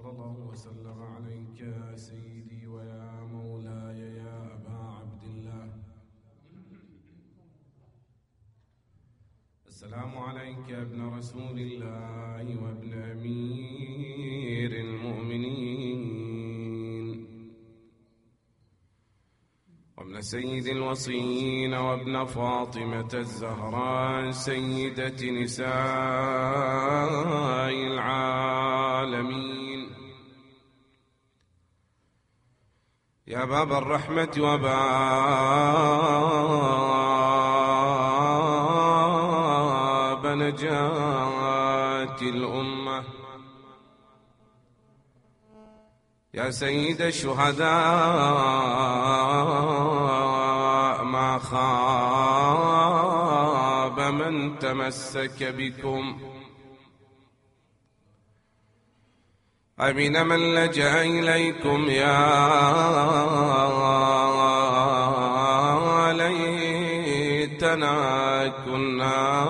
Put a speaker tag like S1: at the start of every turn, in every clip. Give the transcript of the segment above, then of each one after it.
S1: صلى الله وسلم عليك يا سيدي ويا مولاي يا أبا عبد الله. السلام عليك يا ابن رسول الله وابن أمير المؤمنين وابن سيد الوصيين وابن فاطمة الزهراء سيدة نساء العالمين. يا باب الرحمة وباب نجاة الأمة. يا سيد الشهداء ما خاب من تمسك بكم. أمن من لجأ إليكم يا ليتنا كنا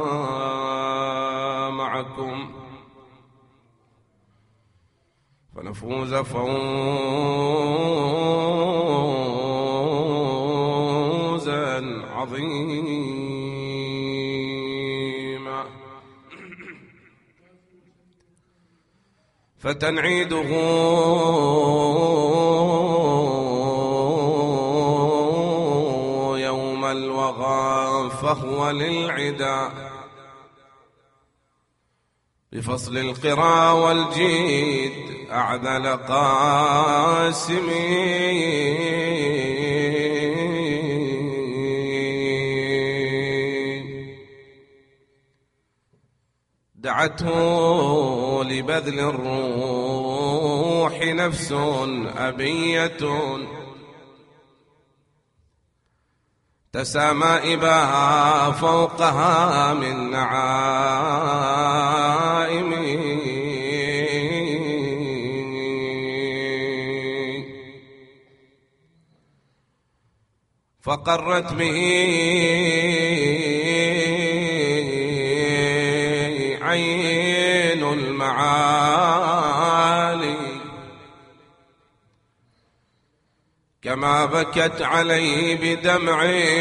S1: معكم فنفوز فوزا عظيما. فتنعيده يوم الوغى فهو للعدا بفصل القرى والجيد أعدل قاسمي. دعته لبذل الروح نفس أبية تسامى إباها فوقها من نعائم. فقرت به عين المعالي كما بكت عليه بدمع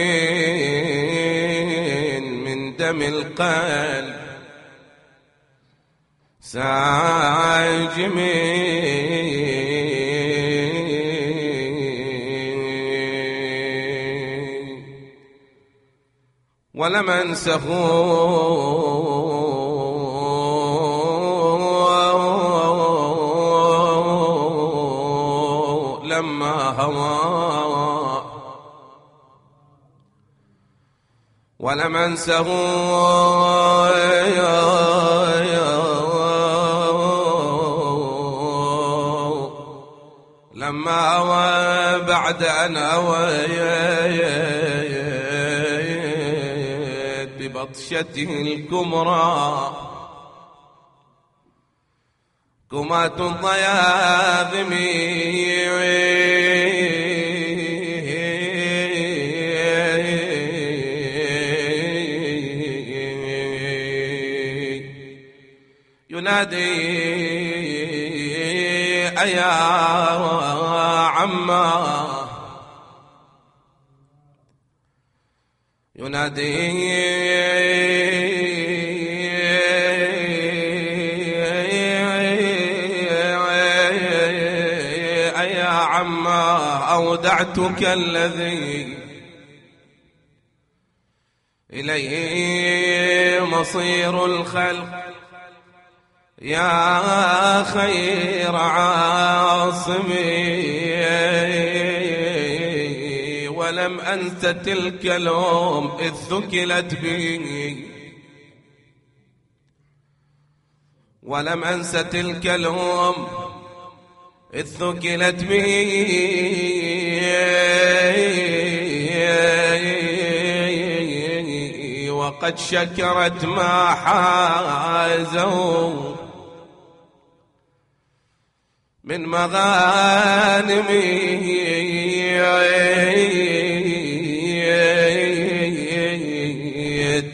S1: من دم القلب ساجم. ولم أنسه لما هوى ولم أنسه لما هوى بعد أن أويت ببطشته الكبرى كمات الضياذم. ينادي أيا عما ينادي أيا عما أودعتك الذي إليه مصير الخلق يا خير عاصمي. ولم أنس تلك اليوم إذ ثكلت بي ولم أنس تلك اليوم إذ ثكلت بي وقد شكرت ما حازوا من مغانمي.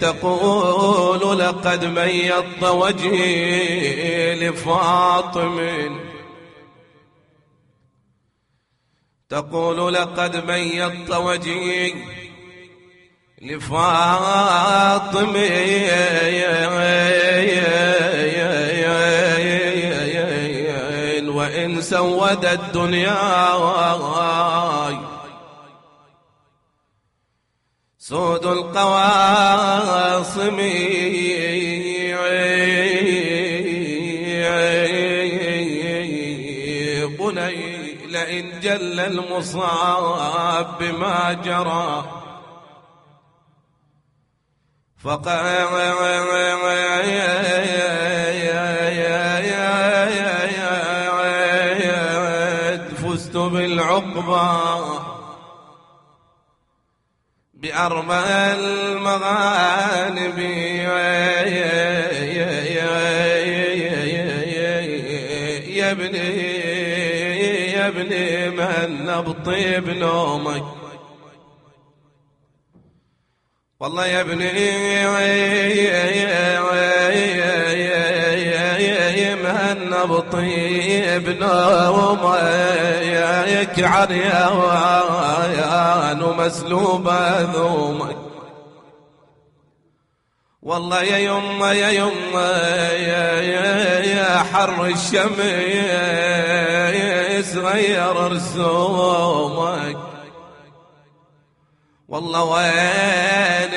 S2: تقول لقد ميضت وجهي لفاطم، تقول لقد ميضت وجهي لفاطم، وإن سود الدنيا سود القواصم، بني لئن جل المصاب بما جرى فقد فزت بالعقبى بأربع المغانم، يا ابني من بطيب نومك، والله يا ابني من بطيب نومك، عريان ومسلوب ذومك، والله يا يما يا يما يا حر الشمس غير رسومك، والله وين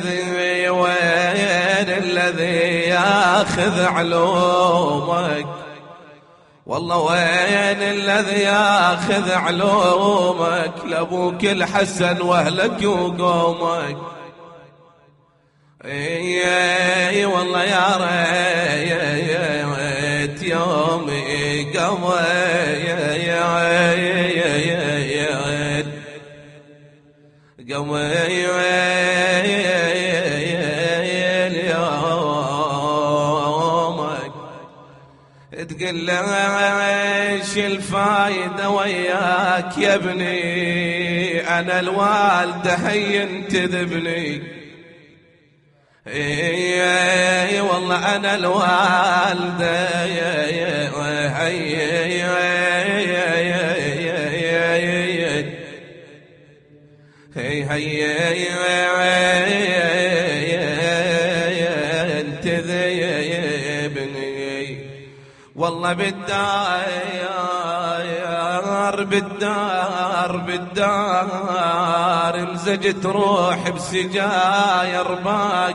S2: الذي ياخذ علومك، والله وين الذي ياخذ علومك، لابوك الحسن واهلك وقومك، اي والله يا ريت يومي قوي اليومك، تقول ايش الفايدة وياك يا ابني، انا الوالدة هي تذبني، اي والله انا الوالدة انت ذيبني، والله بالدار مزجت روحي بسجاير باك،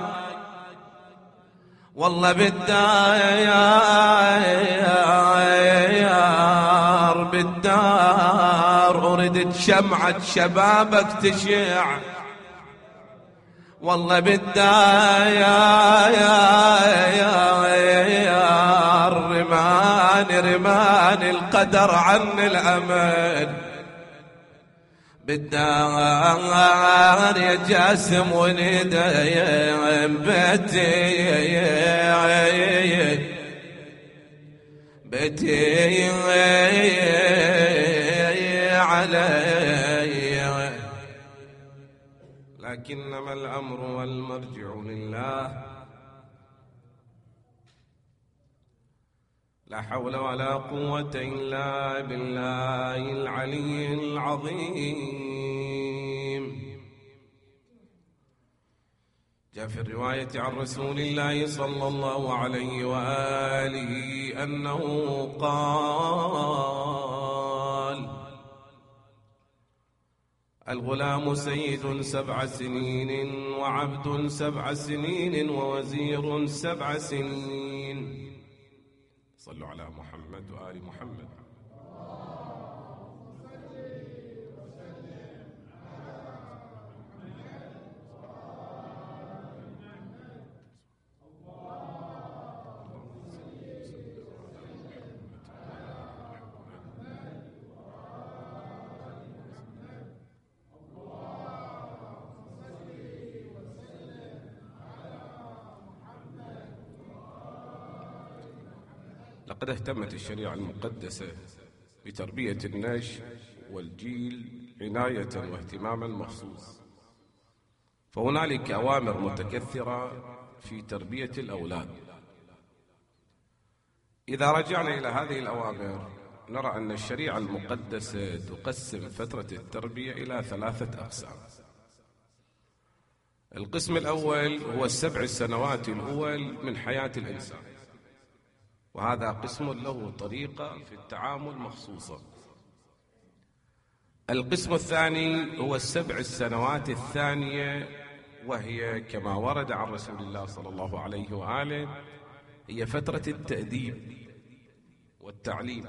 S2: والله بالدار وردت شمعة شبابك تشع، والله بالدار رماني القدر عن الأمل، بالدار يا جاسم وندايم بيتي علي، لكنما الأمر والمرجع لله، لا حول ولا قوة إلا بالله العلي العظيم. جاء في الرواية عن رسول الله صلى الله عليه وآله أنه قال: الغلام سيد 7 سنين، وعبد 7 سنين، ووزير 7 سنين. صلوا على محمد وآل محمد. لقد اهتمت الشريعة المقدسة بتربية النشء والجيل عناية واهتماما مخصوص، فهنالك أوامر متكثرة في تربية الأولاد. إذا رجعنا إلى هذه الأوامر نرى أن الشريعة المقدسة تقسم فترة التربية إلى 3 أقسام. القسم الأول هو 7 سنوات الأول من حياة الإنسان، وهذا قسم له طريقة في التعامل مخصوصة. القسم الثاني هو 7 سنوات الثانية، وهي كما ورد عن رسول الله صلى الله عليه وآله هي فترة التأديب والتعليم.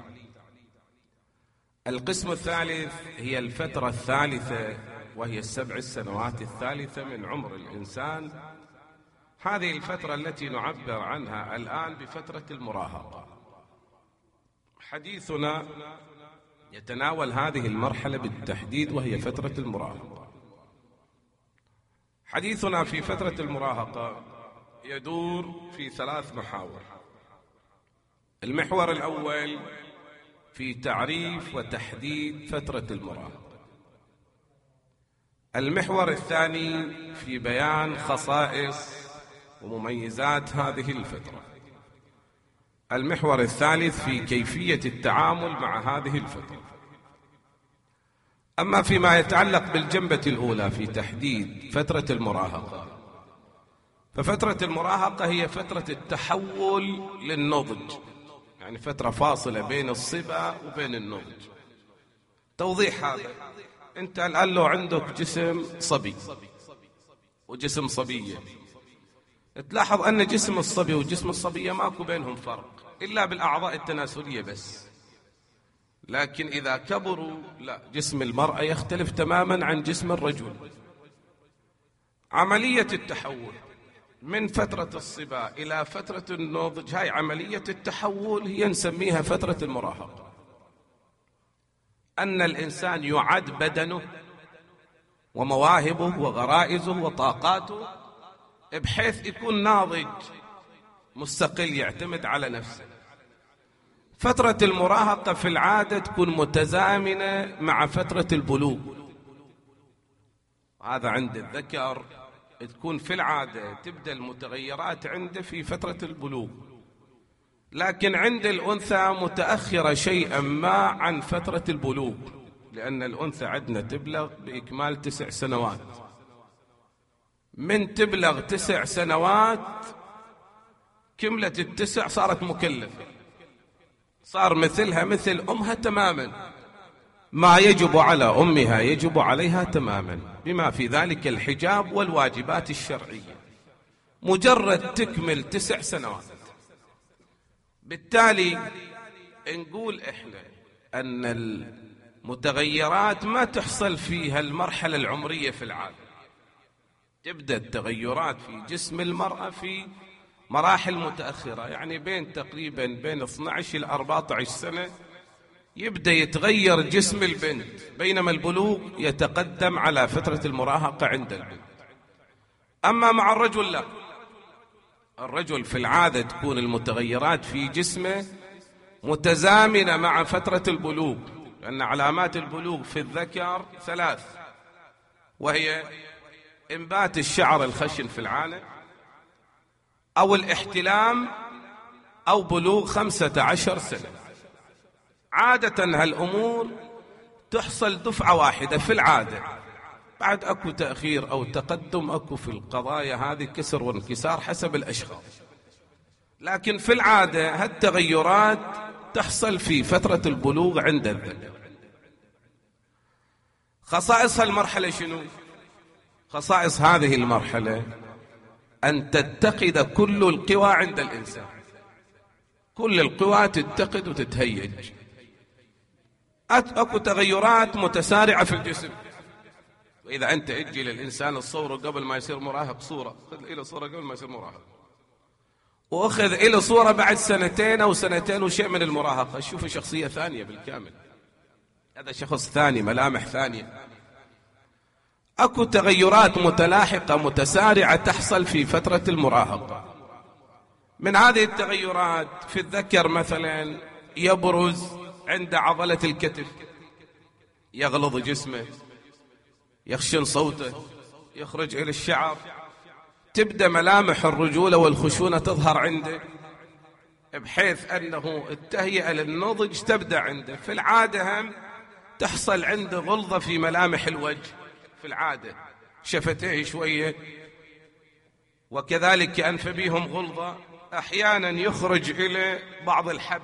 S2: القسم الثالث هي الفترة الثالثة، وهي 7 سنوات الثالثة من عمر الإنسان. هذه الفترة التي نعبر عنها الآن بفترة المراهقة. حديثنا يتناول هذه المرحلة بالتحديد، وهي فترة المراهقة. حديثنا في فترة المراهقة يدور في 3 محاور. المحور الأول في تعريف وتحديد فترة المراهقة. المحور الثاني في بيان خصائص ومميزات هذه الفترة. المحور الثالث في كيفية التعامل مع هذه الفترة. أما فيما يتعلق بالجنبة الأولى في تحديد فترة المراهقة، ففترة المراهقة هي فترة التحول للنضج، يعني فترة فاصلة بين الصبا وبين النضج. توضيح هذا: أنت الآن لو عندك جسم صبي وجسم صبية، تلاحظ أن جسم الصبي وجسم الصبية ماكو بينهم فرق إلا بالأعضاء التناسلية بس. لكن إذا كبروا لا، جسم المرأة يختلف تماما عن جسم الرجل. عملية التحول من فترة الصبا إلى فترة النضج، هاي عملية التحول هي نسميها فترة المراهقة. أن الإنسان يعد بدنه ومواهبه وغرائزه وطاقاته بحيث يكون ناضج مستقل يعتمد على نفسه. فترة المراهقة في العادة تكون متزامنة مع فترة البلوغ. هذا عند الذكر تكون في العادة تبدأ المتغيرات عنده في فترة البلوغ، لكن عند الأنثى متأخرة شيئا ما عن فترة البلوغ، لأن الأنثى عندنا تبلغ بإكمال 9 سنوات. من تبلغ 9 سنوات كملت ال9 صارت مكلفة، صار مثلها مثل أمها تماما. ما يجب على أمها يجب عليها تماما، بما في ذلك الحجاب والواجبات الشرعية، مجرد تكمل 9 سنوات. بالتالي نقول إحنا أن المتغيرات ما تحصل فيها المرحلة العمرية في العالم. تبدأ التغيرات في جسم المرأة في مراحل متأخرة، يعني بين تقريبا بين 12 إلى 14 سنة يبدأ يتغير جسم البنت، بينما البلوغ يتقدم على فترة المراهقة عند البنت. أما مع الرجل لا، الرجل في العادة تكون المتغيرات في جسمه متزامنة مع فترة البلوغ، لأن علامات البلوغ في الذكر 3، وهي إنبات الشعر الخشن في العانة، أو الاحتلام، أو بلوغ 15 سنة. عادة هالأمور تحصل دفعة واحدة في العادة، بعد أكو تأخير أو تقدم أكو في القضايا هذه كسر وانكسار حسب الأشخاص، لكن في العادة هالتغيرات تحصل في فترة البلوغ عند الذكر. خصائص هالمرحلة شنو؟ خصائص هذه المرحلة أن تتقد كل القوى عند الإنسان، كل القوى تتقد وتتهيج. أكو تغيرات متسارعة في الجسم. وإذا أنت اجي للإنسان الصورة قبل ما يصير مراهق، صورة خذ إلى صورة قبل ما يصير مراهق، وأخذ إلى صورة بعد 2 أو 2 وشيء من المراهقة، شوف شخصية ثانية بالكامل، هذا شخص ثاني، ملامح ثانية. أكو تغيرات متلاحقة متسارعة تحصل في فترة المراهقة. من هذه التغيرات في الذكر مثلا يبرز عند عضلة الكتف، يغلظ جسمه، يخشن صوته، يخرج إلى الشعر، تبدأ ملامح الرجولة والخشونة تظهر عنده، بحيث أنه التهيئة للنضج تبدأ عنده. في العادة هم تحصل عنده غلظة في ملامح الوجه، في العادة شفتيه شوية، وكذلك أنف بهم غلظة، أحيانا يخرج إلى بعض الحب،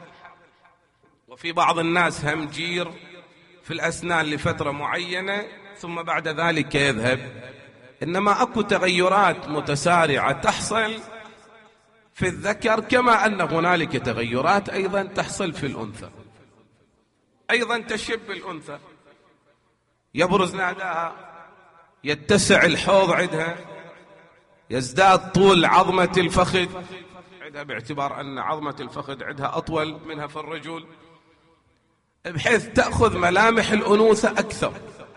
S2: وفي بعض الناس هم جير في الأسنان لفترة معينة ثم بعد ذلك يذهب. إنما أكو تغيرات متسارعة تحصل في الذكر، كما أن هنالك تغيرات أيضا تحصل في الأنثى. أيضا تشب الأنثى، يبرز نعدها، يتسع الحوض عندها، يزداد طول عظمة الفخذ عندها، باعتبار أن عظمة الفخذ عندها أطول منها في الرجل، بحيث تأخذ ملامح الأنوثة أكثر.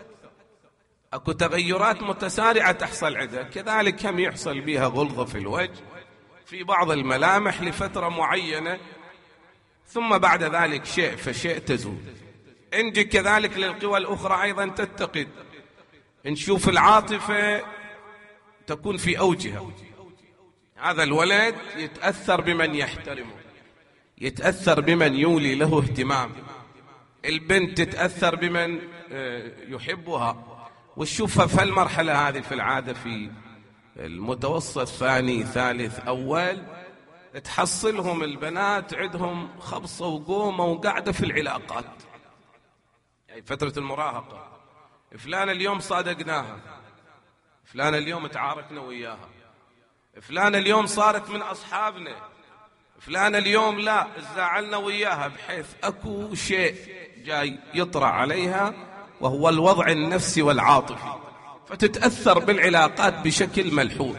S2: أكو تغيرات متسارعة تحصل عندها. كذلك هم يحصل بها غلظة في الوجه في بعض الملامح لفترة معينة، ثم بعد ذلك شيء فشيء تزول. نجي كذلك للقوى الأخرى أيضا تتقد، نشوف العاطفة تكون في أوجها. هذا الولد يتأثر بمن يحترمه، يتأثر بمن يولي له اهتمام، البنت تتأثر بمن يحبها. وتشوفها في المرحلة هذه في العادة في المتوسط ثاني ثالث أول، تحصلهم البنات عندهم خبصة وقومة وقاعدة في العلاقات، يعني فترة المراهقة. فلان اليوم صادقناها، فلان اليوم تعاركنا وياها، فلان اليوم صارت من أصحابنا، فلان اليوم لا زعلنا وياها، بحيث أكو شيء جاي يطرأ عليها وهو الوضع النفسي والعاطفي، فتتأثر بالعلاقات بشكل ملحوظ.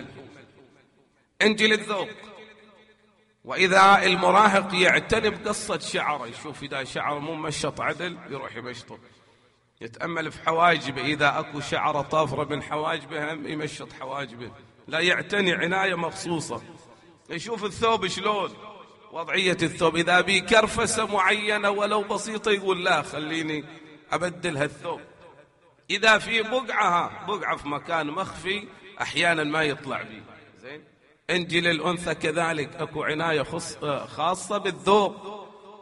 S2: انجي للذوق، وإذا المراهق يعتني بقصة شعره، يشوف إذا شعره مو مشط عدل يروح يمشطه، يتأمل في حواجبه، إذا أكو شعره طافرة من حواجبه هم يمشط حواجبه، لا يعتني عناية مخصوصة. يشوف الثوب شلون، وضعية الثوب، إذا بي كرفسة معينة ولو بسيطة يقول لا خليني أبدل هالثوب. إذا في بقعة في مكان مخفي أحيانا ما يطلع بيه. زين. انجي للأنثى كذلك، أكو عناية خاصة بالذوق،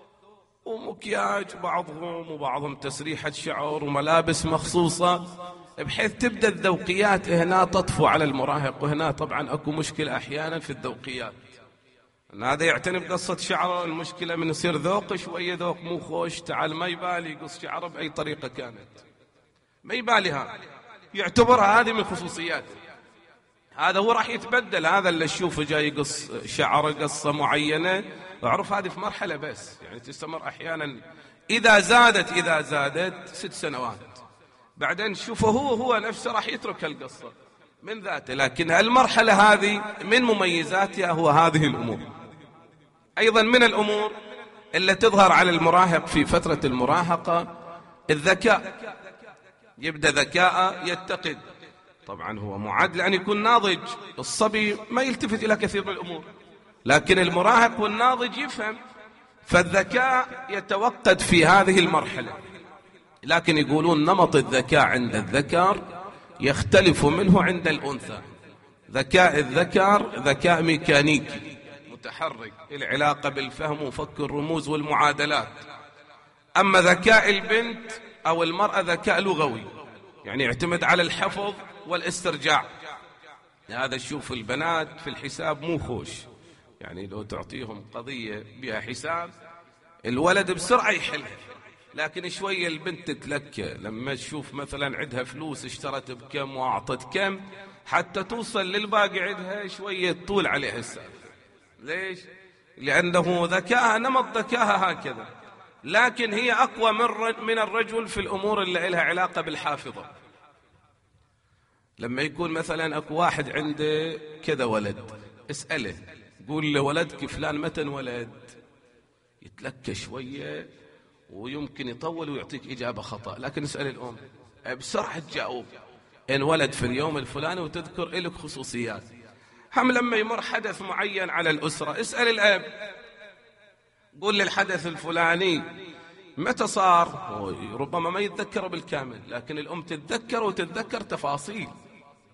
S2: ومكياج وبعضهم تسريحة شعر وملابس مخصوصة، بحيث تبدأ الذوقيات هنا تطفو على المراهق. وهنا طبعا أكو مشكلة أحيانا في الذوقيات، أن هذا يعتني بقصة شعره، المشكلة من يصير ذوق شوية ذوق مو خوش، تعال ما يبالي يقص شعره بأي طريقة كانت، ما يباليها، يعتبرها هذه من خصوصياته. هذا هو راح يتبدل. هذا اللي تشوفه جاي يقص شعره قصة معينة، اعرف هذه في مرحلة بس، يعني تستمر أحيانا إذا زادت 6 سنوات، بعدين شوفه هو نفسه راح يترك القصة من ذاته. لكن المرحلة هذه من مميزاتها هو هذه الأمور. أيضا من الأمور اللي تظهر على المراهق في فترة المراهقة الذكاء، يبدأ ذكاء يتقد. طبعا هو معد لأن يكون ناضج، الصبي ما يلتفت إلى كثير من الأمور، لكن المراهق والناضج يفهم، فالذكاء يتوقد في هذه المرحلة. لكن يقولون نمط الذكاء عند الذكر يختلف منه عند الأنثى. ذكاء الذكر ذكاء ميكانيكي متحرك، العلاقة بالفهم وفك الرموز والمعادلات. أما ذكاء البنت أو المرأة ذكاء لغوي، يعني يعتمد على الحفظ والاسترجاع. هذا شوف البنات في الحساب مو خوش، يعني لو تعطيهم قضية بها حساب الولد بسرعة يحلها، لكن شوية البنت تتلكى لما تشوف مثلا عندها فلوس اشترت بكم وأعطت كم، حتى توصل للباقي عندها شوية طول عليها السالفة. ليش؟ لأنه ذكاءها نمط ذكاءها هكذا، لكن هي أقوى من الرجل في الأمور اللي لها علاقة بالحافظة. لما يكون مثلا أكو واحد عنده كذا ولد، اسأله قول له ولدك فلان متى انولد، يتلكى شوية ويمكن يطول ويعطيك إجابة خطأ. لكن اسأل الأم بسرعة تجاوب انولد في اليوم الفلاني وتذكر إلك خصوصيات. هم لما يمر حدث معين على الأسرة اسأل الأب قول للحدث الفلاني متى صار، ربما ما يتذكر بالكامل، لكن الأم تتذكر وتتذكر تفاصيل.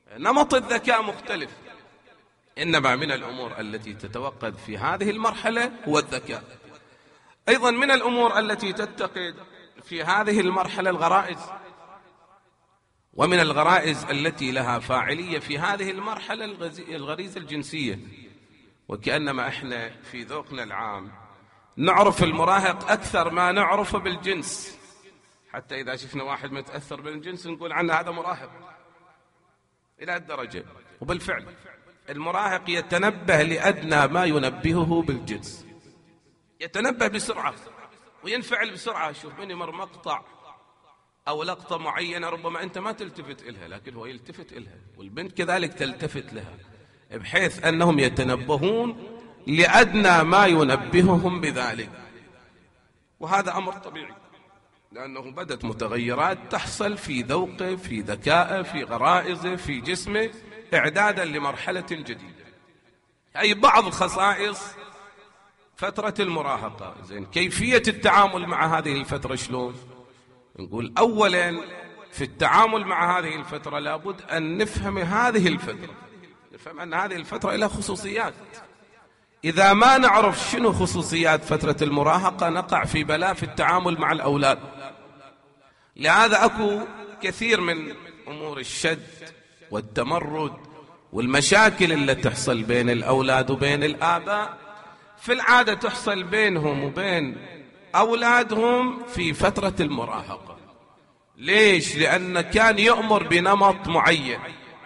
S2: نمط الذكاء مختلف، إنما من الأمور التي تتوقد في هذه المرحلة هو الذكاء. أيضا من الأمور التي تتقد في هذه المرحلة الغرائز، ومن الغرائز التي لها فاعلية في هذه المرحلة الغريزة الجنسية. وكأنما احنا في ذوقنا العام نعرف المراهق أكثر ما نعرفه بالجنس، حتى إذا شفنا واحد متأثر بالجنس نقول عنه هذا مراهق إلى الدرجة. وبالفعل المراهق يتنبه لأدنى ما ينبهه بالجنس، يتنبه بسرعة وينفعل بسرعة. شوف من يمر مقطع أو لقطة معينة ربما أنت ما تلتفت إلها لكن هو يلتفت إلها، والبنت كذلك تلتفت لها، بحيث أنهم يتنبهون لأدنى ما ينبههم بذلك. وهذا أمر طبيعي لأنه بدت متغيرات تحصل في ذوقه، في ذكائه، في غرائزه، في جسمه، إعدادا لمرحلة جديدة. أي بعض الخصائص فترة المراهقة. زين، كيفية التعامل مع هذه الفترة شلون؟ نقول أولا في التعامل مع هذه الفترة لابد أن نفهم هذه الفترة، نفهم أن هذه الفترة لها خصوصيات. إذا ما نعرف شنو خصوصيات فترة المراهقة نقع في بلاء في التعامل مع الأولاد. لهذا أكو كثير من أمور الشد والتمرد والمشاكل اللي تحصل بين الأولاد وبين الآباء في العادة تحصل بينهم وبين أولادهم في فترة المراهقة. ليش؟ لأن كان يؤمر بنمط معين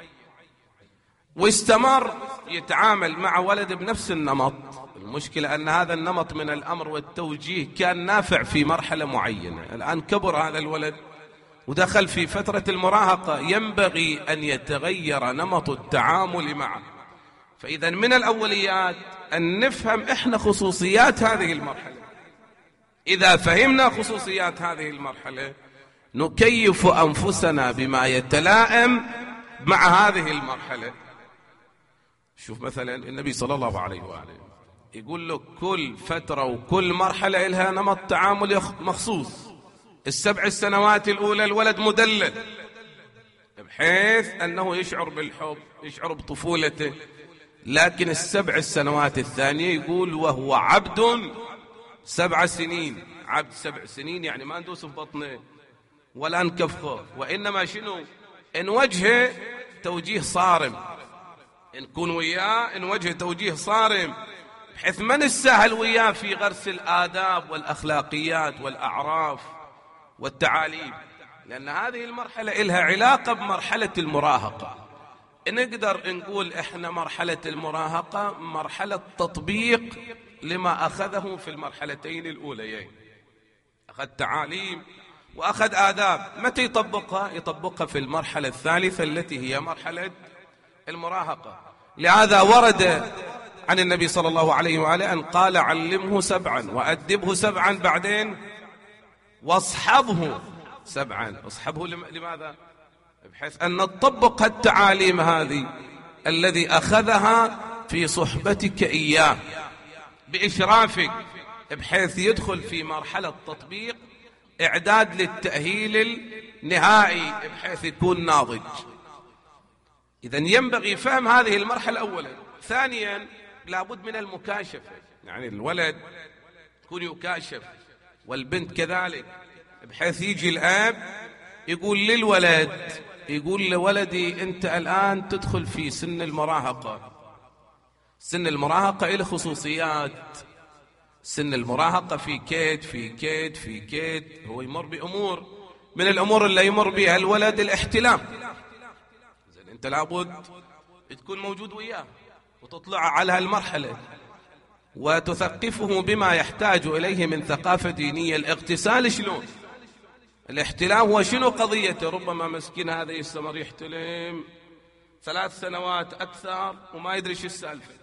S2: واستمر يتعامل مع ولد بنفس النمط. المشكلة أن هذا النمط من الأمر والتوجيه كان نافع في مرحلة معينة، الآن كبر هذا الولد ودخل في فترة المراهقة، ينبغي أن يتغير نمط التعامل معه. فإذا من الأوليات أن نفهم إحنا خصوصيات هذه المرحلة. إذا فهمنا خصوصيات هذه المرحلة نكيف أنفسنا بما يتلائم مع هذه المرحلة. شوف مثلا النبي صلى الله عليه وآله يقول له كل فترة وكل مرحلة لها نمط تعامل مخصوص. ال7 سنوات الأولى الولد مدلل بحيث أنه يشعر بالحب، يشعر بطفولته، لكن ال7 سنوات الثانية يقول وهو عبد 7 سنين. عبد 7 سنين يعني ما ندوس في بطنه ولا نكفه، وإنما شنو؟ نوجهه توجيه صارم، نكون وياه نوجه توجيه صارم بحيث ما نستاهل وياه في غرس الآداب والأخلاقيات والأعراف والتعاليم، لأن هذه المرحلة إلها علاقة بمرحلة المراهقة. نقدر نقول إحنا مرحلة المراهقة مرحلة تطبيق لما أخذه في المرحلتين الأوليين، أخذ تعاليم وأخذ آداب. متى يطبقها؟ يطبقها في المرحلة الثالثة التي هي مرحلة المراهقة. لهذا ورد عن النبي صلى الله عليه وآله أن قال علمه 7 وأدبه 7 بعدين واصحبه 7. اصحبه لماذا؟ بحيث أن نطبق التعاليم هذه الذي أخذها في صحبتك إياه بإشرافك، بحيث يدخل في مرحلة تطبيق إعداد للتأهيل النهائي بحيث يكون ناضج. إذن ينبغي فهم هذه المرحلة أولا. ثانيا لابد من المكاشفة، يعني الولد يكون يكاشف والبنت كذلك، بحيث يجي الأب يقول للولد، يقول لولدي أنت الآن تدخل في سن المراهقة. سن المراهقة له خصوصيات. سن المراهقة في كيد في كيد في كيد، هو يمر بأمور من الأمور اللي يمر بها الولد الاحتلام. أنت لابد تكون موجود وياه وتطلع على هالمرحلة وتثقفه بما يحتاج إليه من ثقافة دينية. الاغتسال شلون؟ الاحتلام هو شنو قضيته؟ ربما مسكين هذا يستمر يحتلم 3 سنوات أكثر وما يدري شو السالفة،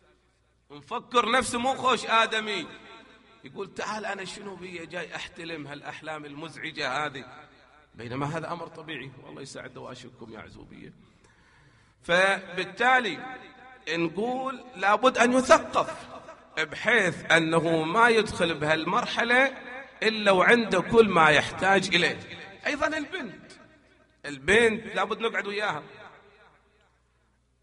S2: مفكر نفسه مو خوش آدمي، يقول تعال أنا شنو بي جاي أحتلم هالأحلام المزعجة هذه، بينما هذا أمر طبيعي. والله يسعد دواشكم يا عزوبية. فبالتالي نقول لابد أن يثقف بحيث أنه ما يدخل بهالمرحلة إلا وعنده كل ما يحتاج إليه. أيضا البنت لابد نقعد وياها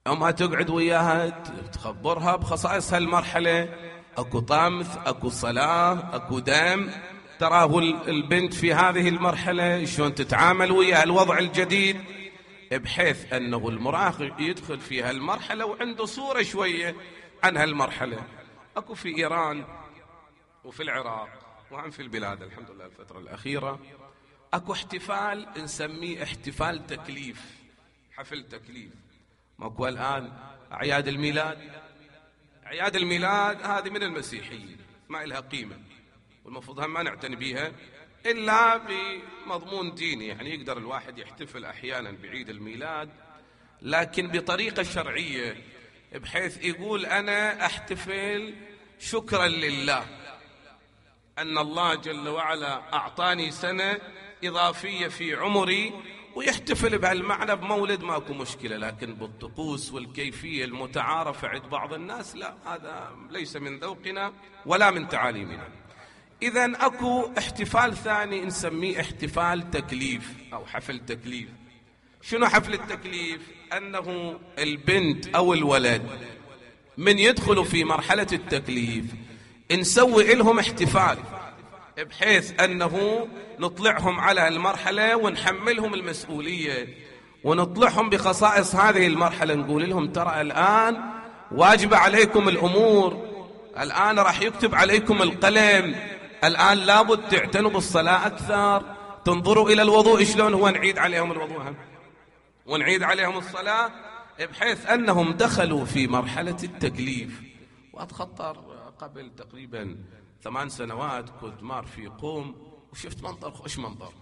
S2: أما تقعد وياها تخبرها بخصائص هالمرحلة، أكو طمث، أكو صلاة، أكو دم، تراه البنت في هذه المرحلة شلون تتعامل ويا الوضع الجديد، بحيث أنه المراهق يدخل في هالمرحلة وعنده صورة شوية عن هالمرحلة. أكو في إيران وفي العراق وعن في البلاد الحمد لله الفترة الأخيرة أكو احتفال نسميه احتفال تكليف، حفل تكليف. ماكو الآن أعياد الميلاد؟ أعياد الميلاد هذه من المسيحيين، ما إلها قيمة، والمفروض هم ما نعتني بيها إلا بمضمون ديني. يعني يقدر الواحد يحتفل أحيانا بعيد الميلاد لكن بطريقة شرعية، بحيث يقول أنا أحتفل شكرا لله أن الله جل وعلا أعطاني سنة إضافية في عمري، ويحتفل بهالمعنى بمولد، ماكو مشكلة. لكن بالطقوس والكيفية المتعارفة عند بعض الناس لا، هذا ليس من ذوقنا ولا من تعاليمنا. إذن أكو احتفال ثاني نسميه احتفال تكليف أو حفل تكليف. شنو حفل التكليف؟ أنه البنت أو الولد من يدخلوا في مرحلة التكليف نسوي لهم احتفال، بحيث أنه نطلعهم على المرحلة ونحملهم المسؤولية ونطلعهم بخصائص هذه المرحلة. نقول لهم ترى الآن واجب عليكم الأمور، الآن راح يكتب عليكم القلم، الآن لابد تعتنوا بالصلاة أكثر، تنظروا إلى الوضوء شلون هو، نعيد عليهم الوضوء ونعيد عليهم الصلاة، بحيث أنهم دخلوا في مرحلة التكليف. وأتخطر قبل تقريبا 8 سنوات كنت مار في قوم وشفت منظر خوش منظر.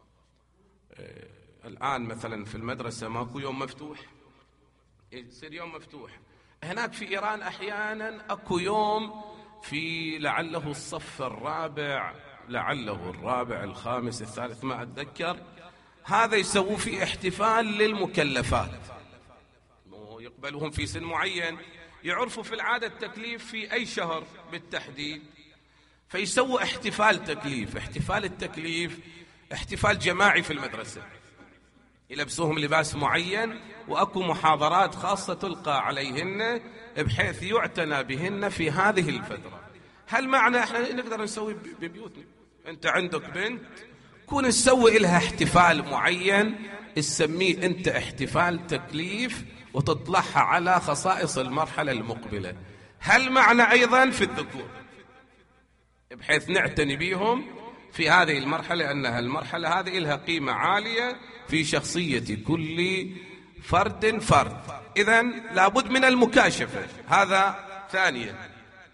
S2: الآن مثلا في المدرسة ماكو يوم مفتوح، يصير يوم مفتوح. هناك في إيران أحيانا أكو يوم في لعله الصف الرابع، لعله الرابع الخامس الثالث ما أتذكر، هذا يسووا فيه احتفال للمكلفات، يقبلهم في سن معين، يعرفوا في العادة التكليف في أي شهر بالتحديد، فيسووا احتفال تكليف. احتفال التكليف احتفال جماعي في المدرسة، يلبسوهم لباس معين وأكو محاضرات خاصة تلقى عليهن بحيث يعتنى بهن في هذه الفترة. هل معنى احنا نقدر نسوي ببيوتنا؟ انت عندك بنت كون نسوي لها احتفال معين تسميه انت احتفال تكليف وتطلعها على خصائص المرحلة المقبلة. هل معنى ايضا في الذكور بحيث نعتني بهم في هذه المرحلة، أنها المرحلة هذه لها قيمة عالية في شخصية كل فرد فرد. إذن لابد من المكاشفة، هذا ثانيا.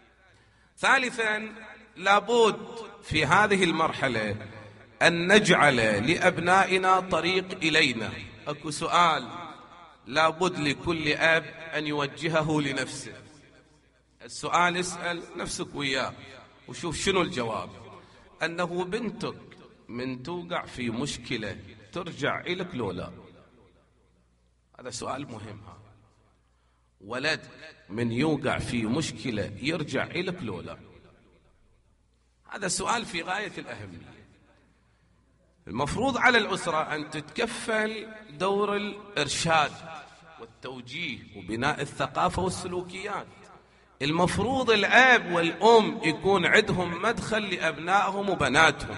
S2: ثالثا لابد في هذه المرحلة أن نجعل لأبنائنا طريق إلينا. أكو سؤال لابد لكل أب أن يوجهه لنفسه، السؤال اسأل نفسك وياه وشوف شنو الجواب. أنه بنتك من توقع في مشكلة ترجع إلك لو لا؟ هذا سؤال مهم. ولد من يوقع في مشكلة يرجع إلك لو لا؟ هذا سؤال في غاية الأهمية. المفروض على الأسرة أن تتكفل دور الإرشاد والتوجيه وبناء الثقافة والسلوكيات. المفروض الأب والأم يكون عندهم مدخل لأبنائهم وبناتهم،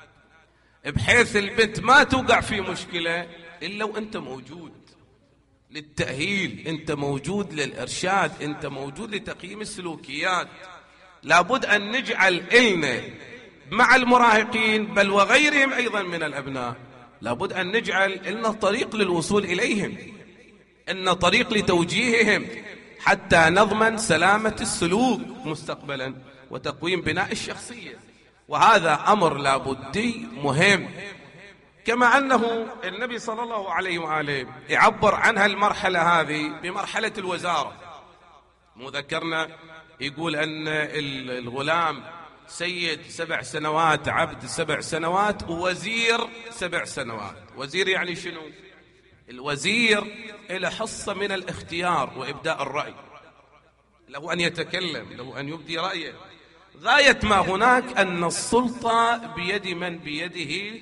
S2: بحيث البنت ما توقع في مشكلة إلا وأنت موجود للتأهيل، أنت موجود للإرشاد، أنت موجود لتقييم السلوكيات. لابد أن نجعل إلنا مع المراهقين بل وغيرهم أيضا من الأبناء، لابد أن نجعل إلنا طريق للوصول إليهم، إن طريق لتوجيههم حتى نضمن سلامة السلوك مستقبلا وتقويم بناء الشخصية. وهذا أمر لابدي مهم، كما أنه النبي صلى الله عليه وآله يعبر عنها المرحلة هذه بمرحلة الوزارة. مذكرنا يقول أن الغلام سيد 7 سنوات، عبد 7 سنوات، ووزير 7 سنوات. وزير يعني شنو؟ الوزير له حصة من الاختيار وإبداء الرأي، له أن يتكلم، له أن يبدي رأيه. غاية ما هناك أن السلطة بيد من بيده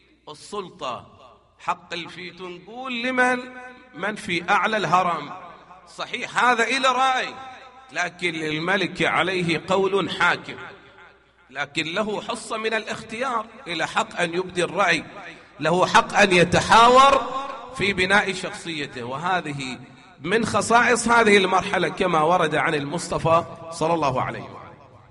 S2: السلطة. حق الفيت نقول لمن؟ من في أعلى الهرم. صحيح هذا إلى رأي، لكن للملك عليه قول حاكم، لكن له حصة من الاختيار، إلى حق أن يبدي الرأي، له حق أن يتحاور في بناء شخصيته. وهذه من خصائص هذه المرحلة كما ورد عن المصطفى صلى الله عليه وسلم.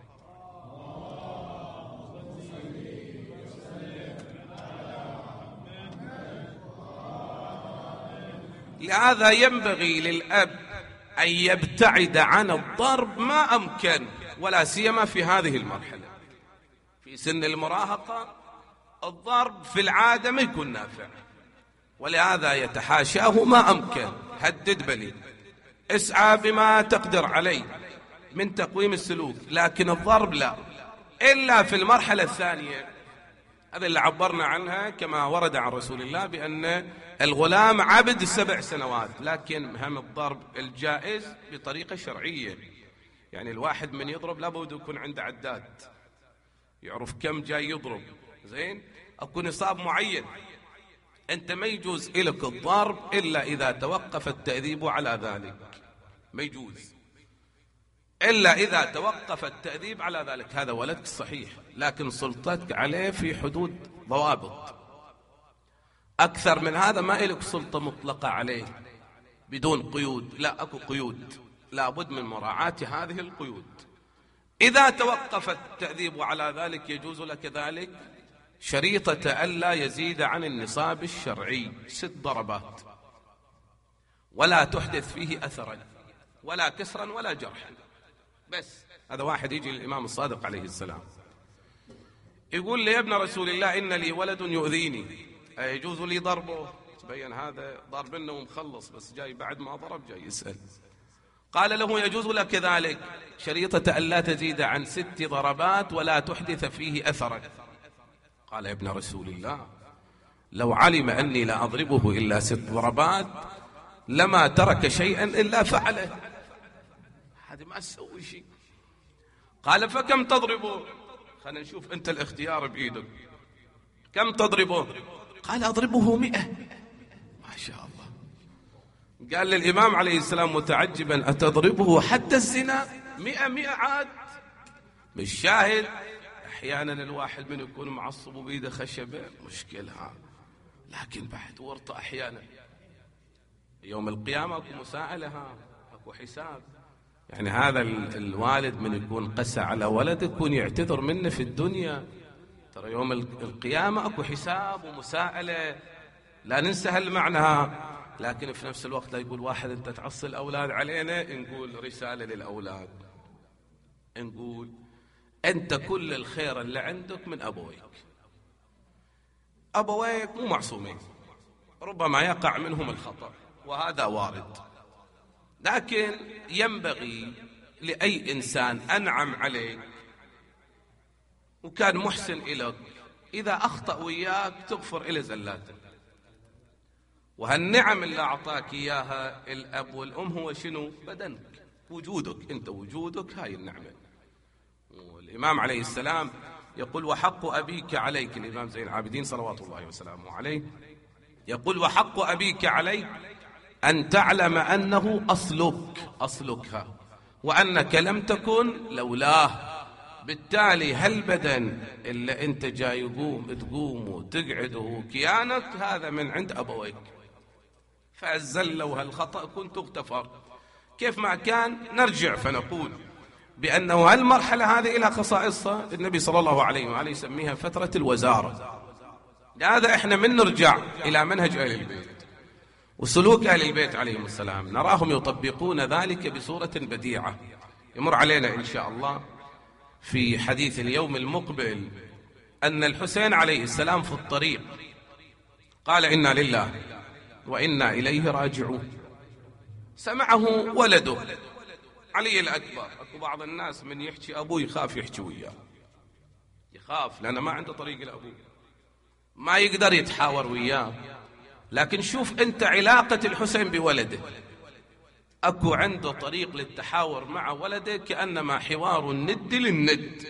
S2: لهذا ينبغي للأب أن يبتعد عن الضرب ما أمكن، ولا سيما في هذه المرحلة في سن المراهقة. الضرب في العادة ما يكون نافع، ولهذا يتحاشاه ما أمكن. هدد بلي، اسعى بما تقدر عليه من تقويم السلوك، لكن الضرب لا، إلا في المرحلة الثانية. هذا اللي عبرنا عنها كما ورد عن رسول الله بأن الغلام عبد 7 سنوات، لكن هم الضرب الجائز بطريقة شرعية. يعني الواحد من يضرب لابد يكون عنده عداد يعرف كم جاي يضرب، زين، أكون نصاب معين. أنت ما يجوز إلك الضرب إلا إذا توقف التأديب على ذلك، ما يجوز إلا إذا توقف التأديب على ذلك. هذا ولدك صحيح، لكن سلطتك عليه في حدود ضوابط. أكثر من هذا ما إلك سلطة مطلقة عليه بدون قيود، لا، أكو قيود، لابد من مراعاة هذه القيود. إذا توقف التأديب على ذلك يجوز لك ذلك شريطة ألا يزيد عن النصاب الشرعي 6 ضربات، ولا تحدث فيه أثرا ولا كسرا ولا جرحا. بس هذا واحد يجي للإمام الصادق عليه السلام يقول لي: يا ابن رسول الله، إن لي ولد يؤذيني، يجوز لي ضربه؟ تبين هذا ضرب انه ومخلص، بس جاي بعد ما ضرب جاي يسأل. قال له: يجوز لك ذلك شريطة ألا تزيد عن 6 ضربات ولا تحدث فيه أثرا. قال: يا ابن رسول الله، لو علم أني لا أضربه إلا 6 ضربات لما ترك شيئا إلا فعله، هذا ما تسوي شيء. قال: فكم تضربه؟ خلينا نشوف أنت الاختيار بإيدك، كم تضربه؟ قال: أضربه 100. ما شاء الله. قال للإمام عليه السلام متعجبا: أتضربه حتى الزنا؟ 100 عاد. بالشاهد أحيانا الواحد من يكون معصب وبيده خشبة مشكلة، لكن بعد ورطة أحيانا يوم القيامة أكو مساءلة، أكو حساب. يعني هذا الوالد من يكون قسى على ولده يكون يعتذر منه في الدنيا، ترى يوم القيامة أكو حساب ومساءلة، لا ننسى هالمعنى. لكن في نفس الوقت لا يقول واحد أنت تعصي الأولاد علينا. نقول رسالة للأولاد، نقول أنت كل الخير اللي عندك من أبويك. أبويك مو معصومين، ربما يقع منهم الخطأ وهذا وارد، لكن ينبغي لأي إنسان أنعم عليك وكان محسن إليك إذا أخطأ وياك تغفر إلى زلاته. وهالنعم اللي أعطاك إياها الأب والأم هو شنو؟ بدنك، وجودك، أنت وجودك هاي النعمة. والإمام عليه السلام يقول: وحق أبيك عليك. الإمام زين العابدين صلوات الله وسلامه عليه يقول: وحق أبيك عليك أن تعلم أنه أصلك وأنك لم تكن لولاه. بالتالي هالبدن اللي أنت جاي تقوم وتقعد وكيانك هذا من عند أبويك، فالزل وهالخطأ كنت اغتفر. كيف ما كان نرجع فنقول بأنه هالمرحلة هذه إلى خصائصها. النبي صلى الله عليه وآله يسميها فترة الوزارة. لهذا إحنا من نرجع إلى منهج أهل البيت وسلوك أهل البيت عليهم السلام نراهم يطبقون ذلك بصورة بديعة يمر علينا إن شاء الله في حديث اليوم المقبل. أن الحسين عليه السلام في الطريق قال: إنا لله وإنا إليه راجعون. سمعه ولده علي الأكبر. أكو بعض الناس من يحكي أبوه يخاف يحكي وياه، يخاف لأنه ما عنده طريق الأبوه، ما يقدر يتحاور وياه. لكن شوف أنت علاقة الحسين بولده، أكو عنده طريق للتحاور مع ولده كأنما حوار الند للند،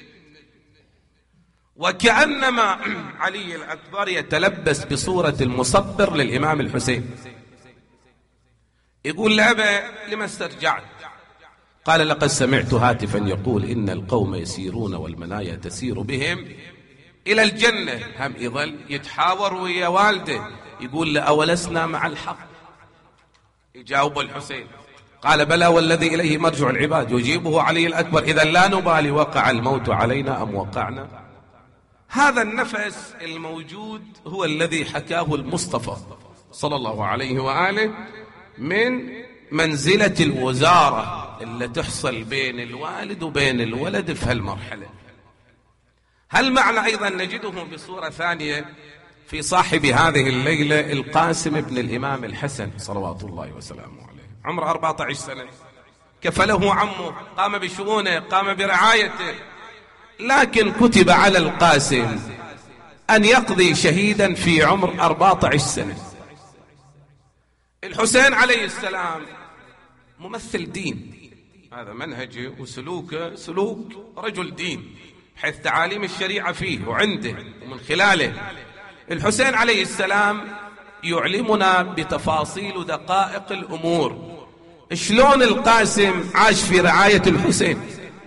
S2: وكأنما علي الأكبر يتلبس بصورة المصبر للإمام الحسين. يقول لأبا لما استرجعت؟ قال لقد سمعت هاتفا يقول إن القوم يسيرون والمنايا تسير بهم إلى الجنة. هم يظل يتحاور ويا والده، يقول له أولسنا مع الحق؟ يجاوب الحسين قال بلى والذي إليه مرجع العباد. يجيبه علي الأكبر إذا لا نبالي وقع الموت علينا أم وقعنا. هذا النفس الموجود هو الذي حكاه المصطفى صلى الله عليه وآله من منزلة الوزارة اللي تحصل بين الوالد وبين الولد في هالمرحلة. هالمعنى أيضا نجده بصورة ثانية في صاحب هذه الليلة القاسم بن الإمام الحسن صلوات الله وسلامه عليه، عمره 14 سنة، كفله عمه، قام بشؤونه، قام برعايته، لكن كتب على القاسم أن يقضي شهيدا في عمر 14 سنة. الحسين عليه السلام ممثل دين، هذا منهجه وسلوكه سلوك رجل دين، حيث تعاليم الشريعة فيه وعنده، ومن خلاله الحسين عليه السلام يعلمنا بتفاصيل ودقائق الأمور. شلون القاسم عاش في رعاية الحسين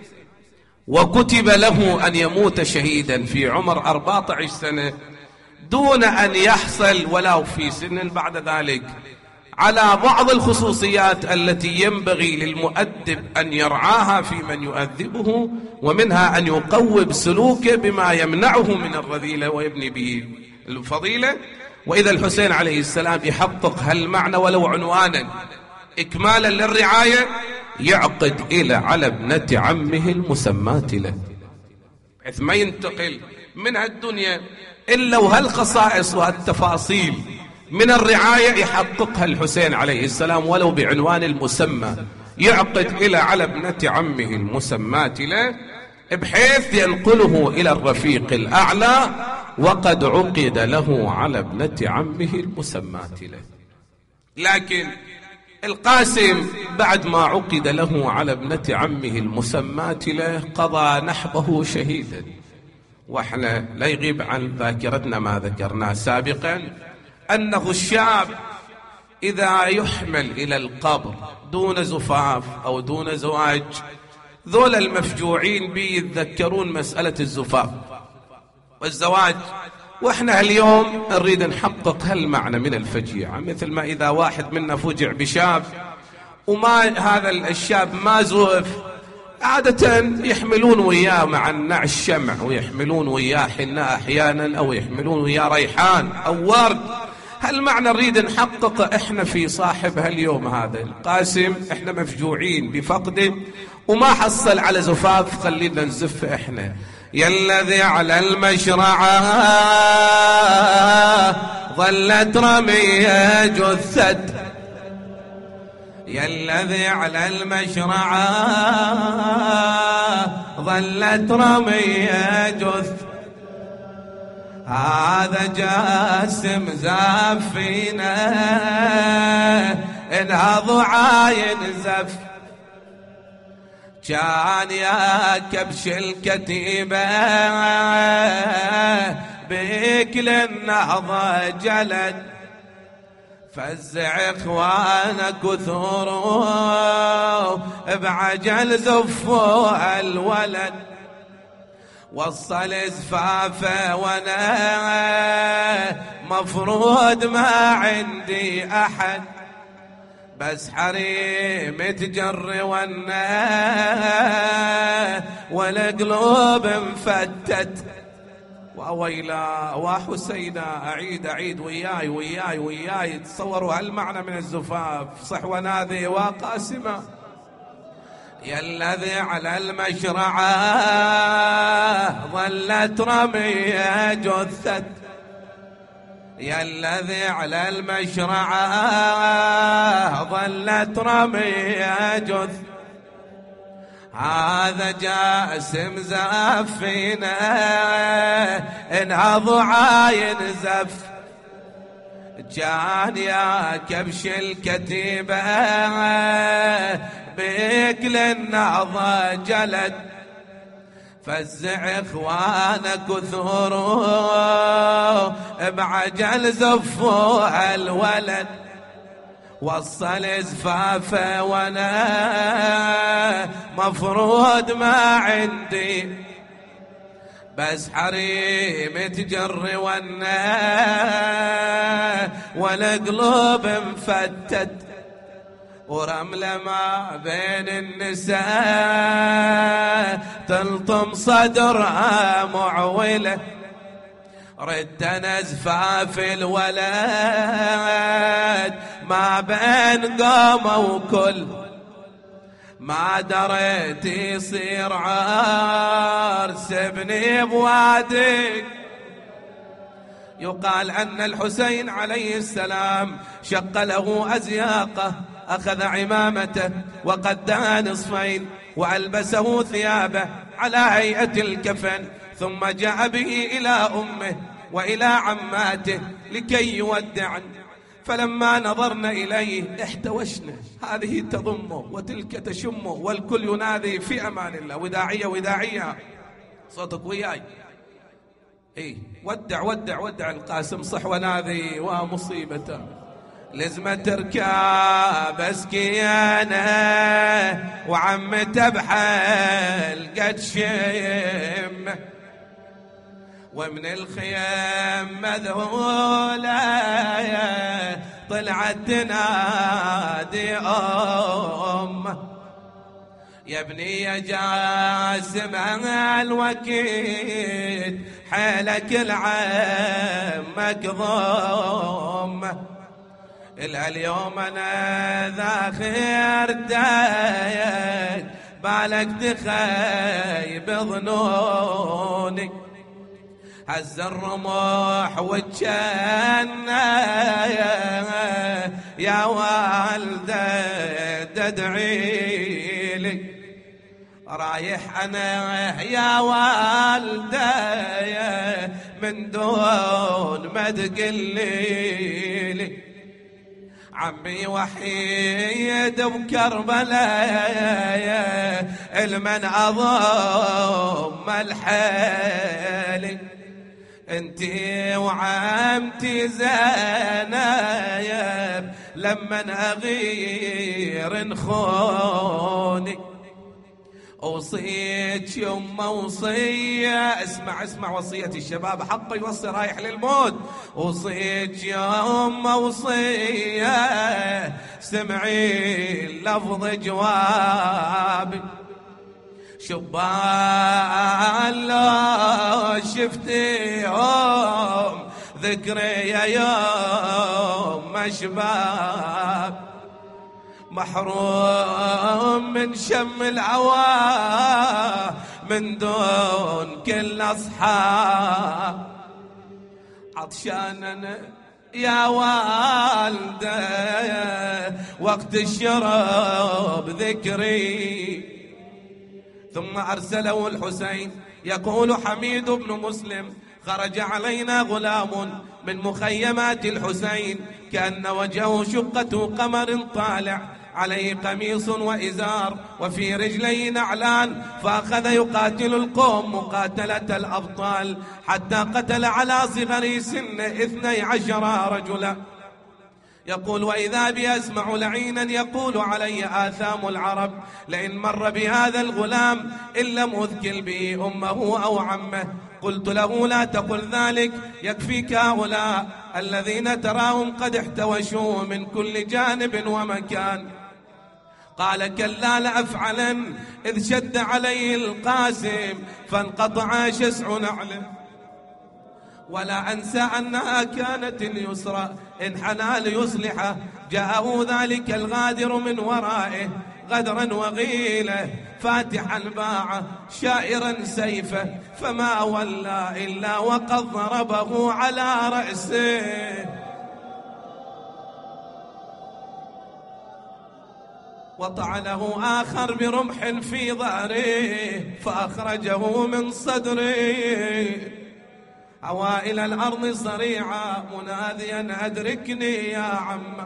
S2: وكتب له أن يموت شهيدا في عمر 14 سنة دون أن يحصل ولو في سن بعد ذلك على بعض الخصوصيات التي ينبغي للمؤدب أن يرعاها في من يؤدبه، ومنها أن يقوب سلوكه بما يمنعه من الرذيلة ويبني به الفضيلة. وإذا الحسين عليه السلام يحقق هالمعنى ولو عنوانا إكمالا للرعاية، يعقد إلى على ابنة عمه المسماة له، بحيث ما ينتقل من الدنيا إلا وهالخصائص وهالتفاصيل من الرعاية يحققها الحسين عليه السلام ولو بعنوان المسمى. يعقد إلى على ابنة عمه المسماة له بحيث ينقله إلى الرفيق الأعلى، وقد عقد له على ابنة عمه المسماة له. لكن القاسم بعد ما عقد له على ابنة عمه المسماة له قضى نحبه شهيدا. واحنا لا يغيب عن ذاكرتنا ما ذكرناه سابقا، أنه الشاب إذا يحمل إلى القبر دون زفاف أو دون زواج، ذول المفجوعين بي يتذكرون مسألة الزفاف والزواج، وإحنا اليوم نريد نحقق هالمعنى من الفجيعة. مثل ما إذا واحد منا فجع بشاب وما هذا الشاب ما زوف، عادة يحملون وياه مع النع الشمع، ويحملون وياه حناء أحيانا، أو يحملون وياه ريحان أو ورد. هالمعنى نريد نحقق إحنا في صاحب هاليوم هذا القاسم. إحنا مفجوعين بفقده وما حصل على زفاف، خلينا نزف إحنا. يا الذي على المشرعة ظلت رمية جثة، يا الذي على المشرعة ظلت رمية جثة، هذا جاسم زافينا انهض عاين زف، كان يا كبش الكتيبة بكل النهضة جلد، فزع اخوانك كثروا بعجل زفوا الولد، وصل زفافه وانا مفروض ما عندي احد، بس حريم تجري والقلوب مفتت، وويلا وحسينا أعيد وياي تصوروا هالمعنى من الزفاف. صحوة ناذي وقاسمة، يا الذي على المشرعة ظلت رمية جثة، يا الذي على المشرعة ظلت رمية جثة، هذا جاسم زفينا انهض عاين زف، كان يا كبش الكتيبة بكل النهضة جلد، فزع اخوانك كثروا بعجل زفوا الولد، وصل زفافه وانا مفروض ما عندي بس حريم تجري والقلوب مفتت ورملة ما بين النساء تلطم صدرها معولة رد انا زفاف الولد ما بين قومه وكل ما دريت يصير عار سبني بوادي. يقال أن الحسين عليه السلام شق له أزياقه أخذ عمامته وقدها نصفين وألبسه ثيابه على هيئة الكفن ثم جاء به إلى أمه وإلى عماته لكي يودعن فلما نظرنا إليه احتوشنا هذه تضمه وتلك تشمه والكل ينادي في أمان الله وداعية وداعية صوتك وياي إيه ودع ودع ودع القاسم صح وناذي ومصيبته لزمة تركاب اسكيانه وعمته بحال قد شم ومن الخيام مذهولة طلعت تنادي يا ابني يا جاسم الوكيد حيلك العمك ضم اليوم انا ذا خير دايك بالك تخيب ظنوني هز الرمح وجهنا يا والده تدعي لي رايح انا يا والده من دون ما تقلي عمي وحيد بكربلاء المن اضم الحالي انتي وعمتي زينب لمن اغير نخوني اوصيك يما وصيه اسمع وصيه الشباب حقه يوصي رايح للموت اوصيك يما وصيه سمعي لفظ جوابي شبان لو شفتي يوم ذكري يا يوم شباب محروم من شم العوا من دون كل أصحاب عطشان أنا يا والده وقت الشرب ذكري ثم أرسله الحسين يقول حميد بن مسلم خرج علينا غلام من مخيمات الحسين كأن وجهه شقة قمر طالع عليه قميص وإزار وفي رجليه نعلان فأخذ يقاتل القوم مقاتلة الأبطال حتى قتل على صغر سن 12 رجلا. يقول وإذا بي أسمع لعينا يقول علي آثام العرب لئن مر بهذا الغلام إن لم أذكر به أمه أو عمه. قلت له لا تقل ذلك يكفيك هؤلاء الذين تراهم قد احتوشوا من كل جانب ومكان. قال كلا لأفعلن إذ شد عليه القاسم فانقطع شسع نعله ولا أنسى أنها كانت اليسرى إن حنى ليصلحه. جاءه ذلك الغادر من ورائه غدرا وغيله فاتحا باعه شائرا سيفه فما ولى إلا وقد ضربه على رأسه وطعنه آخر برمح في ظهره فأخرجه من صدره عوائل الأرض صريعا مناديا أدركني يا عم.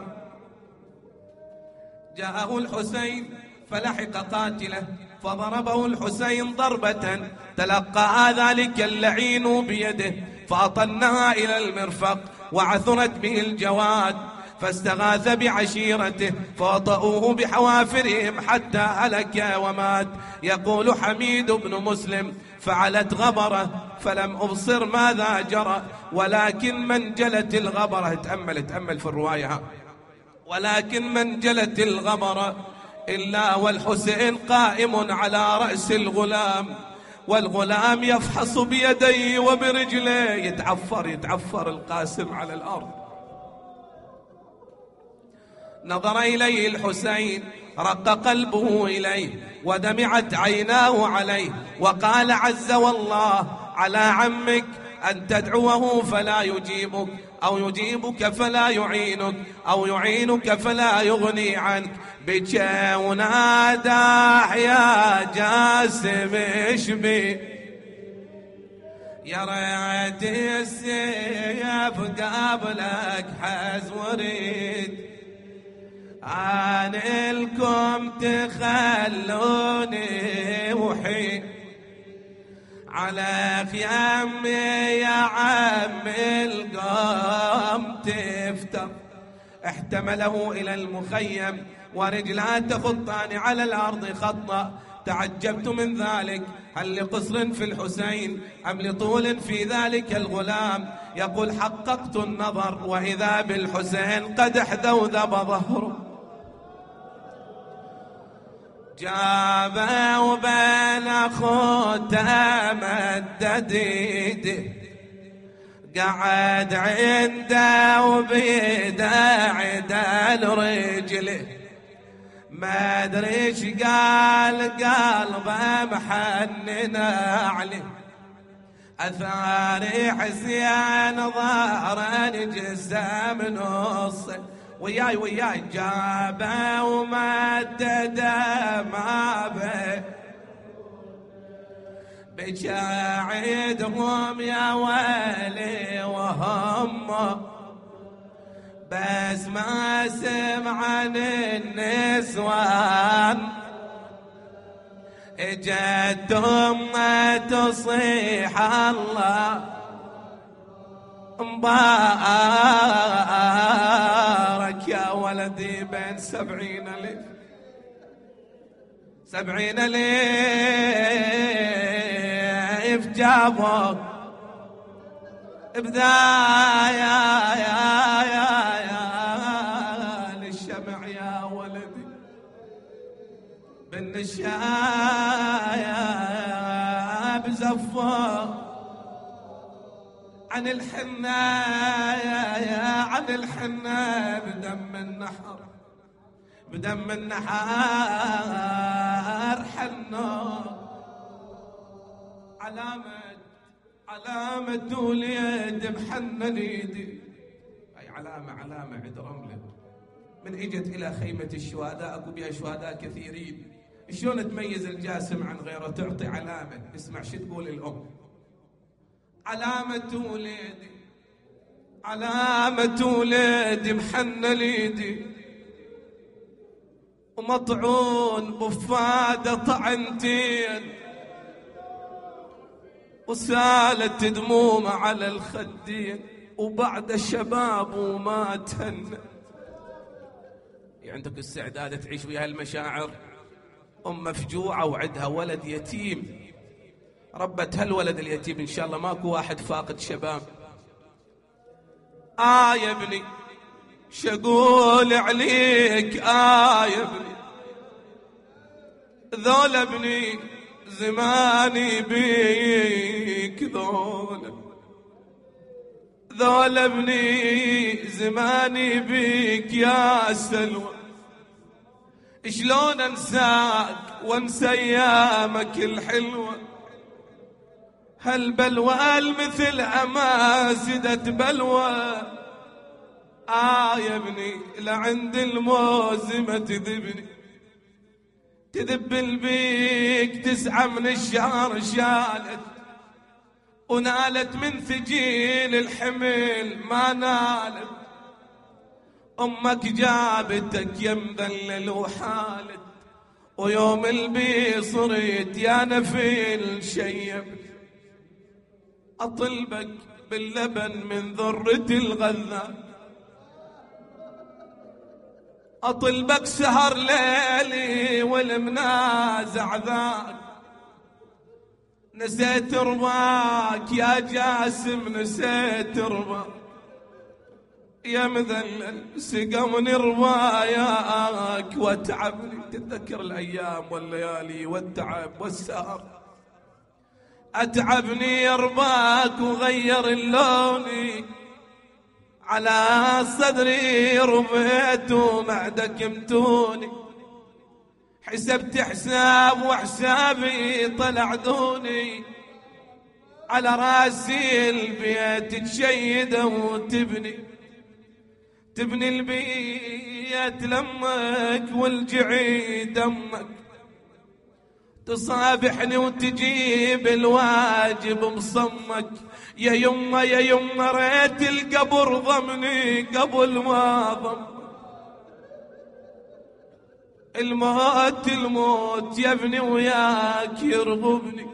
S2: جاءه الحسين فلحق قاتله فضربه الحسين ضربة تلقى ذلك اللعين بيده فأطنها إلى المرفق وعثرت به الجواد فاستغاث بعشيرته فوطئوه بحوافرهم حتى هلك ومات. يقول حميد بن مسلم: فعلت غبرة فلم أبصر ماذا جرى، ولكن من جلت الغبرة، تأمل في الرواية، ولكن من جلت الغبرة إلا والحسين قائم على رأس الغلام، والغلام يفحص بيديه وبرجليه، يتعفر القاسم على الأرض. نظر إليه الحسين، رق قلبه إليه ودمعت عيناه عليه، وقال: عز والله على عمك أن تدعوه فلا يجيبك، أو يجيبك فلا يعينك، أو يعينك فلا يغني عنك. بكى وناداه: يا جاسم اشبي، يا ريت السيف قابلك حز وريد، عنكم تخلوني وحيد، على خيامي يا عم القوم تفتر. احتمله إلى المخيم ورجلاه تخطان على الأرض خطا. تعجبت من ذلك، هل لقصر في الحسين أم لطول في ذلك الغلام؟ يقول: حققت النظر وإذا بالحسين قد احذوذب ظهره، جابه وبين خوته مدد ايده، قعد عنده وبيده عدل رجله، ما ادري ايش قال قلبه محنن عليه، اثاري حسين ظهره جسم نصه، وياي جابه ومدده ما به، بشاعدهم يا ويلي وهم، بس ما سمعن النسوان، اجتهم تصيح الله مبارك يا ولدي بين 70,000 جابوك بداية للشمع يا ولدي بالنشاية بزفر عن الحنة بدم النحار حنو، علامة وليد بحنن ايدي، اي علامة عند رملة. من اجت الى خيمة الشهداء، اكو بها شهداء كثيرين، شلون تميز الجاسم عن غيره؟ تعطي علامة. اسمع شو تقول الام: علامة وليدي محنن ايدي، ومطعون بفادة طعنتين، وسالت دمومه على الخدين، وبعد الشباب وما تهنى. عندك استعداد تعيش ويا هالمشاعر؟ أم مفجوعة وعندها ولد يتيم، ربت هالولد اليتيم، إن شاء الله ماكو واحد فاقد شباب. يا ابني شقول عليك، يا ابني ذول ابني زماني بيك، ذول ابني زماني بيك يا سلوى، شلون انساك وانسى ايامك الحلوة، هالبلوى المثل ما زدت بلوى، يا ابني لعند الموزمة تذب البيك 9 من الشهر شالت، ونالت من ثقيل الحمل ما نالت، أمك جابتك يا مذلل وحالت، ويوم البي صرت يا نفيل شيب، أطلبك باللبن من ذرة الغذاء، أطلبك سهر ليلي والمنازع ذاك، نسيت رضاك يا جاسم نسيت رضاك، يا مذلل سقمني رضاياك واتعبني. تتذكر الأيام والليالي والتعب والسهر، أتعبني رضاك وغير اللوني على صدري ربيت ومعدك متوني، حسبت حساب وحسابي طلع دوني، على راسي البيت تشيد وتبني، تبني البيت لمك والجعي دمك، تصابحني وتجيب الواجب مصمك. يا يمه يا يمه ريت القبر ضمني قبل ما ضم الموت، الموت يا ابني وياك يرغبني،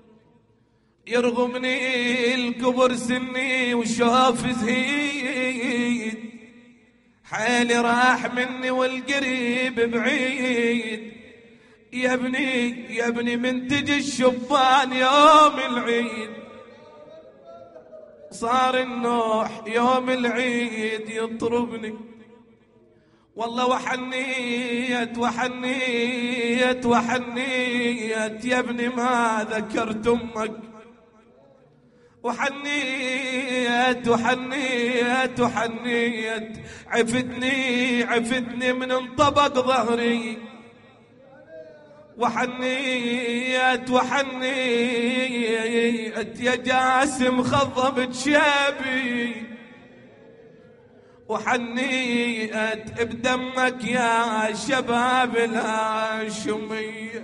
S2: يرغبني الكبر سني وشوف زهيد، حالي راح مني والقريب بعيد. يا ابني يا ابني من تجي الشبان يوم العيد، صار النوح يوم العيد يطربني، والله وحنيت وحنيت وحنيت يا ابني ما ذكرت امك، وحنيت وحنيت وحنيت عفتني عفتني من انطبق ظهري، وحنيت وحنيت يا جاسم خضبت شابي، وحنيت بدمك يا شباب الهاشمية.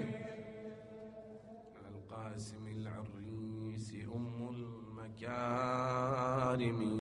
S2: القاسم العريسي أم المكارم.